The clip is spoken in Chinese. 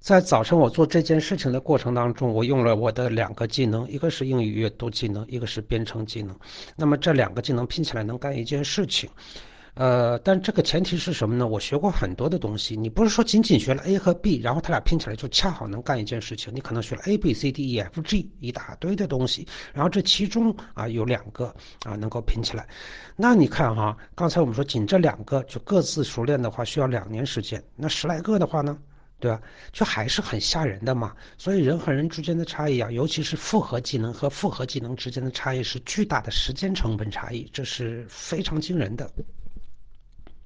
在早晨我做这件事情的过程当中，我用了我的两个技能，一个是英语阅读技能，一个是编程技能。那么这两个技能拼起来能干一件事情。但这个前提是什么呢？我学过很多的东西，你不是说仅仅学了 A 和 B，然后它俩拼起来就恰好能干一件事情。你可能学了 A B C D E F G 一大堆的东西，然后这其中有两个能够拼起来。那你看哈，刚才我们说仅这两个就各自熟练的话需要2年时间，那10来个的话呢？对吧？就还是很吓人的嘛。所以人和人之间的差异尤其是复合技能和复合技能之间的差异是巨大的时间成本差异，这是非常惊人的。